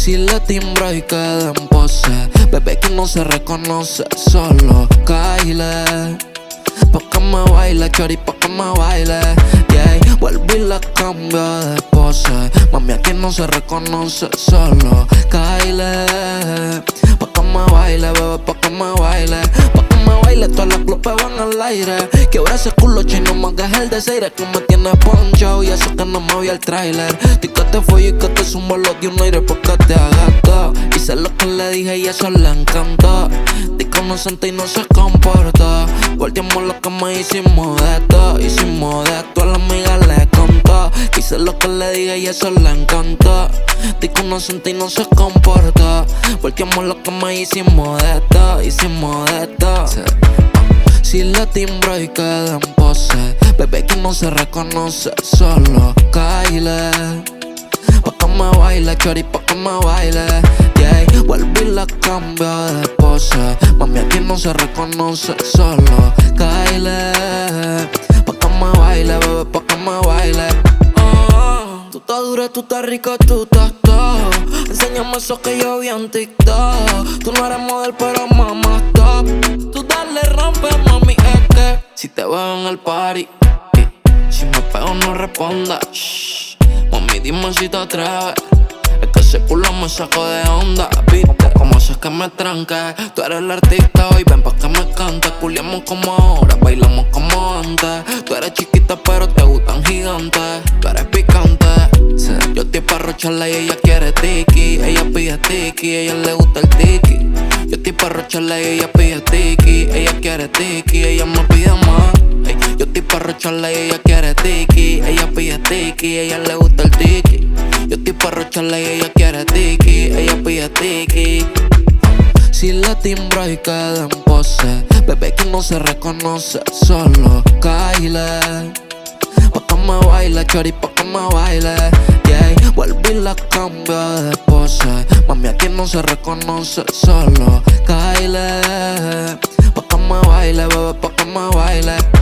Si le timbro y queda en pose, bebé que no se reconoce, solo caile. Pa' que me baile, chori, pa' que me baile, yeah. Vuelvo y la cambio de pose. Mami, aquí no se reconoce, solo caile. Pa' que me baile, bebé, pa' que me baile. Pa' que me baile, todas las glopes van al aire. Que ahora ese culo chino más que el de Seire. Que me tiene poncho y eso que no me vi el trailer. Ti que te fui y que te sumo los de un aire porque te agato. Hice lo que le dije y eso le encantó. Inocente y no se comportó. Volteamos lo que me hicimos de esto. Hicimos de esto, a la amiga le contó. Hice lo que le dije y eso le encantó. Dijo inocente y no se comportó. Volteamos lo que me hicimos de esto. Hicimos de esto. Si le timbro y queda en pose, bebé que no se reconoce, solo caile. Pa' que me baile, chori, pa' que me baile, yeah. Vuelvo y la cambio de pose. Mami, aquí no se reconoce, solo caile. Pa' que me baile, bebé, pa' que me baile. Tú estás dura, tú estás rico, tú estás todo. Enséñame eso que yo vi en TikTok. Tú no eres model, pero mamá top. Tú dale, rompe, mami, es que si te veo en el party, si me pego no responda. Mami, dime si te atreves. Es que ese culo me saco de onda, viste. Como sé que me tranque. Tú eres el artista hoy, ven pa' que me cante. Culiamos como ahora, bailamos como antes. Tú eres chiquita pero te gustan gigantes. Tú eres picante, sí. Yo estoy pa' rocharla y ella quiere tiki. Ella pide tiki, ella le gusta el tiki. Yo estoy pa' rocharla y ella pide tiki. Ella quiere tiki, ella me pide más. Yo estoy pa' rocharla y ella quiere tiki. Ella pide tiki, ella le gusta el tiki. Yo estoy pa' rocharla y ella quiere tiki. Ella pide tiki. Si le timbro y queda en pose, bebé que no se reconoce, solo caile. Pa' que me baile, chori, pa' que me baile, yeah. Vuelvo y la cambio de pose. Mami, aquí no se reconoce, solo caile. Pa' que me baile, bebé, pa' que me baile.